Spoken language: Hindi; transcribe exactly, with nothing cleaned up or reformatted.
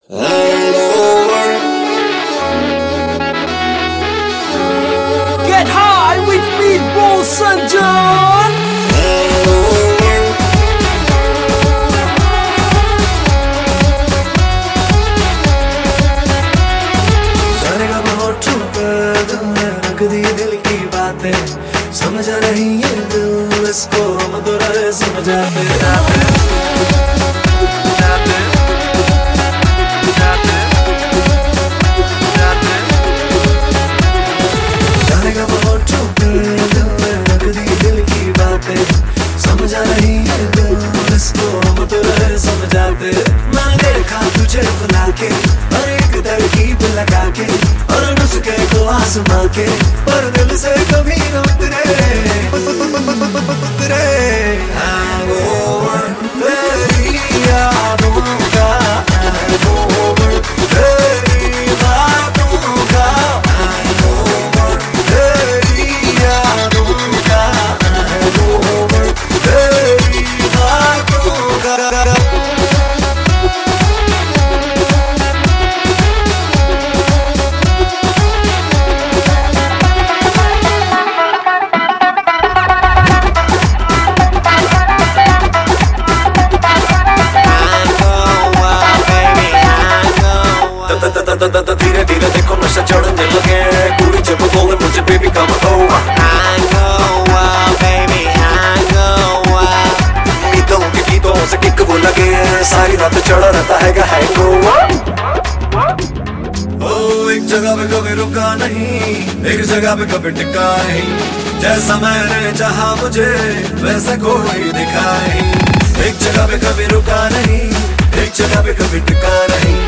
Get high with Meatball Sanjan. जानेगा बहुत छुपा दिल में रख दी दिल की बातें, समझा नहीं ये दिल इसको हम तो रहे समझाते जाते जाते जाते जाते जानेगा बहुत छुपा दिल में रख दी दिल की बातें, समझा नहीं ये दिल इसको हम तो रहे समझाते। मैंने देखा तुझे बुला के और एक तरकीब लगा के और नुस्खे को आजमा के, पर दिल से कभी न उतरे उतरे हैंगओवर तेरी यादों का, हैंगओवर तेरी बातों का, हैंगओवर तेरी यादों का, हैंगओवर तेरी बातों का। धीरे धीरे देखो नशा चढ़ने लगे, पूरी जब बोले मुझे बेबी कम over, baby गीतों के गीतों से किक वो लगे, सारी रात चढ़ा रहता है हैंगओवर। ओ एक जगह पे कभी रुका नहीं, एक जगह पे कभी टिका नहीं, जैसा मैंने चाहा मुझे वैसा कोई दिखा नहीं। एक जगह पे कभी रुका नहीं, एक जगह पे कभी टिका नहीं,